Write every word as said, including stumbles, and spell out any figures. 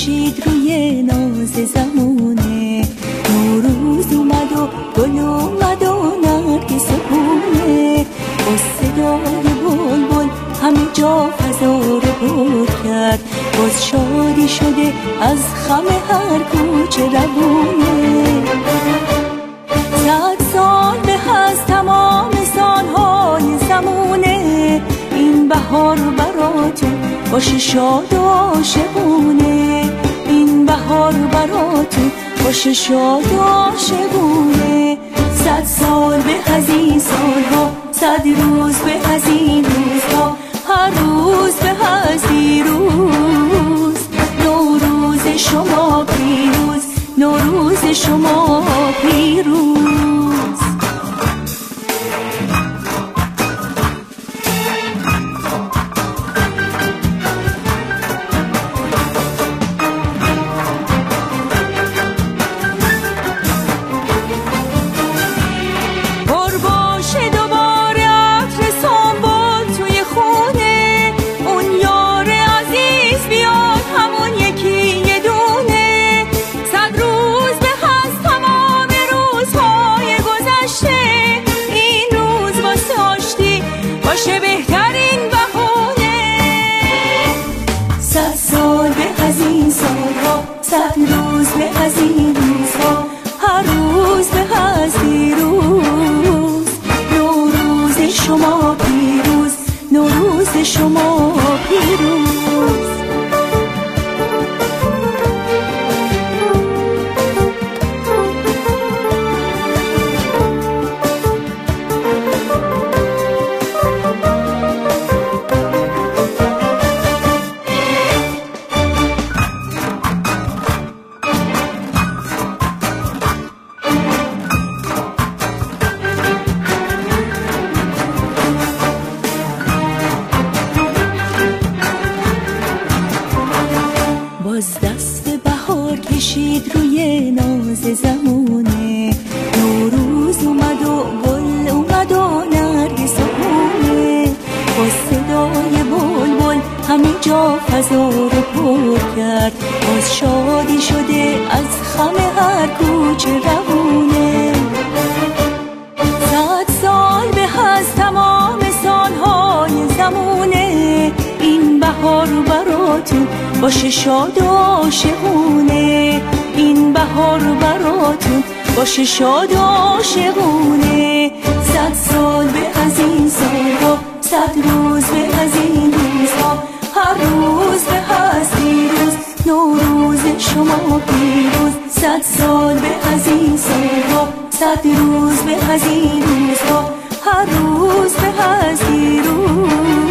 کشید روی ناز زمونه. نوروز اومد و گل اومد و نرگس و گونه. با صدای بلبل همه جا فضا رو پر کرد. باز شادی شده از خم هر کوچه روونه. صد سال به از تمام سالهای زمونه. این بهار براتون باشه شاد و عاشقونه. این بهار براتون باشه شاد و عاشقونه. صد سال به از این سالها، صد روز به از این روزها، هر روز به از این روز. نوروز شما پیروز، نوروز شما پیروز. باشه بهترین بهونه. صد سال به از این سالها، صد روز به از این روزها، هر روز به از این روز. نوروز شما پیروز، نوروز شما پیروز. باز دست بهار کشید روی ناز زمونه. نوروز اومد و گل اومد و نرگس و گونه. با صدای بلبل همه جا فضا رو پر کرد. باز شادی شده از خم هر کوچه روونه. صد سال به از تمام سالهای زمونه. این بهار براتون باشه شاد و عاشقونه. این بهار براتون باشه شاد و عاشقونه. صد سال به از این سالها، صد روز به از این روزها، هر روز به از این روز. نوروز شما پیروز. صد سال به از این سالها، صد روز به از این روزها، هر روز به از این روز.